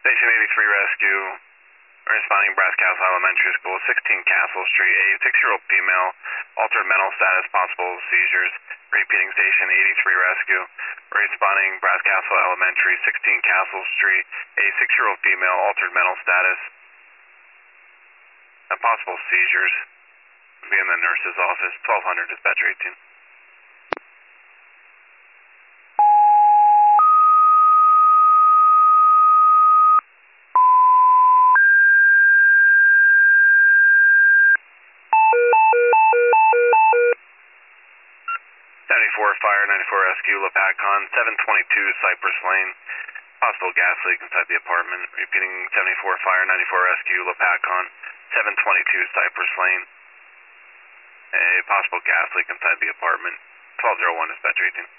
Station 83 Rescue, responding Brass Castle Elementary School, 16 Castle Street, a 6-year-old female, altered mental status, possible seizures. Repeating Station 83 Rescue, responding Brass Castle Elementary, 16 Castle Street, a 6-year-old female, altered mental status, possible seizures. Be in the nurse's office, 1200, dispatcher 18. 94 Fire, 94 Rescue, Lapacon, 722 Cypress Lane. Possible gas leak inside the apartment. Repeating 74 Fire, 94 Rescue, Lapacon, 722 Cypress Lane. A possible gas leak inside the apartment. 1201, dispatcher 18.